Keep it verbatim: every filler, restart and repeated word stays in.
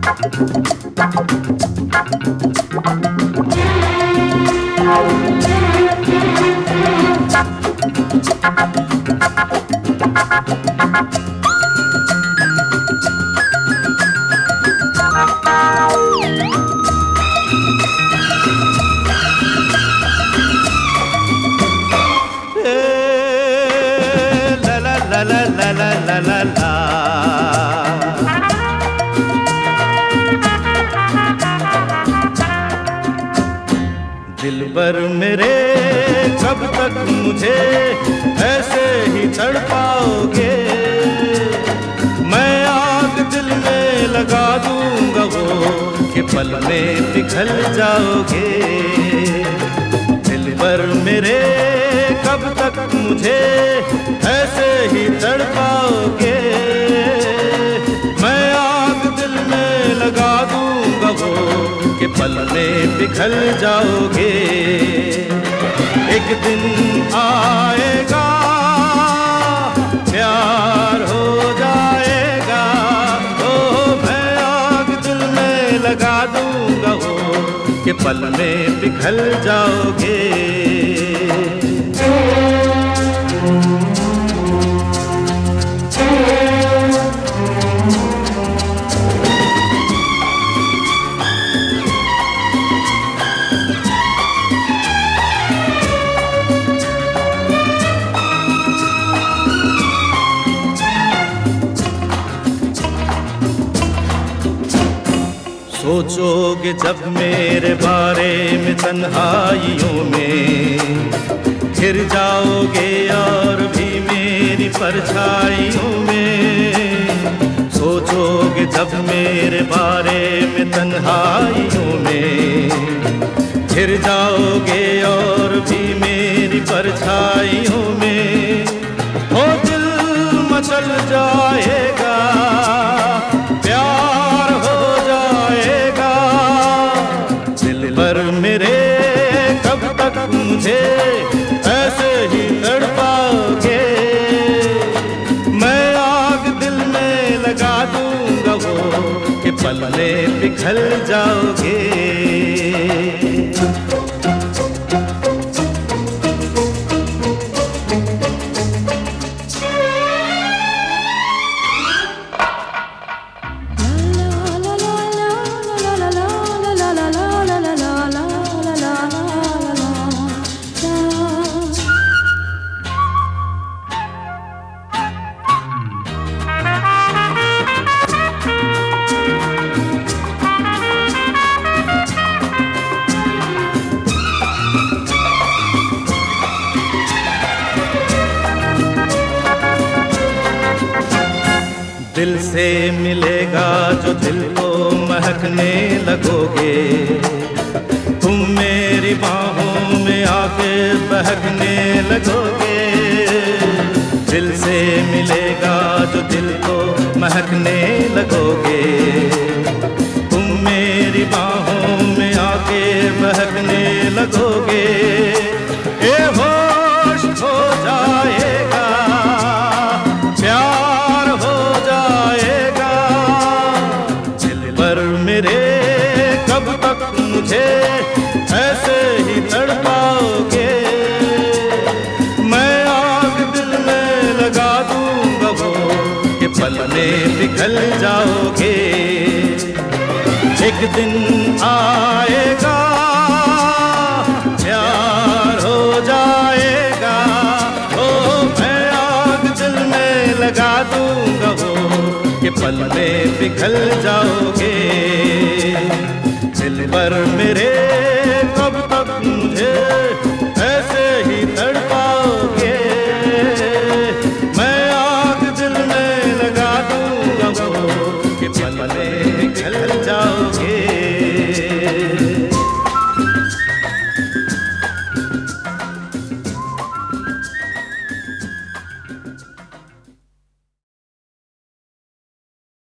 La la la la la la la दिलबर मेरे कब तक मुझे ऐसे ही तड़पाओगे? मैं आग दिल में लगा दूंगा वो कि पल में पिघल जाओगे। दिलबर मेरे कब तक मुझे ऐसे ही तड़पाओगे? मैं आग दिल में लगा दूंगा वो कि पल में पिघल जाओगे। एक दिन आएगा प्यार हो जाएगा, ओ मैं आग दिल में लगा दूंगा वो कि पल में पिघल जाओगे। सोचोगे जब मेरे बारे में तन्हाइयों में, घिर जाओगे और भी मेरी परछाइयों में। सोचोगे जब मेरे बारे में तन्हाइयों में, घिर जाओगे और भी मेरी परछाइयों में। ओ दिल मचल जाएगा, प्यार हो जाएगा। दिलबर मेरे कब तक मुझे ऐसे ही तड़पाओगे? मैं आग दिल में लगा दूंगा वो कि पल में पिघल जाओगे। दिल से मिलेगा जो दिल को महकने लगोगे, तुम मेरी बाहों में आके बहकने लगोगे। दिल से मिलेगा जो दिल को महकने लगोगे, तुम मेरी बाहों में आके बहकने लगोगे। ए होश हो जाएगा, प्यार हो जाएगा। दिलबर मेरे कब तक मुझे ऐसे ही तड़पाओगे? मैं आग दिल में लगा दूंगा वो कि पल में पिघल जाओगे। एक दिन आएगा प्यार हो जाएगा, ओ मैं आग दिल में लगा दूंगा वो कि पल में पिघल जाओगे। दिलबर मेरे